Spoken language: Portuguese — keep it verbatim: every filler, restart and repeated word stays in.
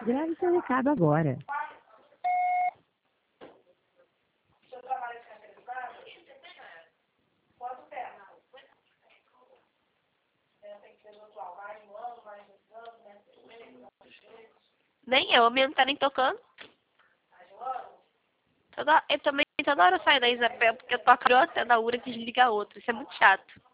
Grave seu recado agora. Nem eu, a minha não tá nem tocando. Toda, eu também toda hora eu saio da Isabel porque eu toco a antena da Ura que desliga a outra. Isso é muito chato.